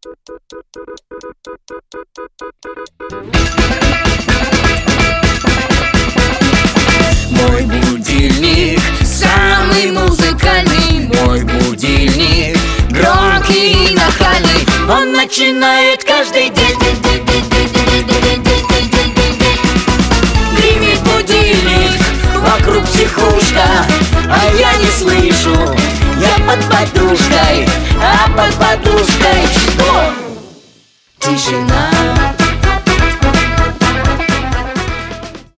Мой будильник самый музыкальный, мой будильник громкий и нахальный. Он начинает каждый день. Гремит будильник, вокруг психушка, а я не слышу. Я под подушкой, а под подушкой что? Тишина.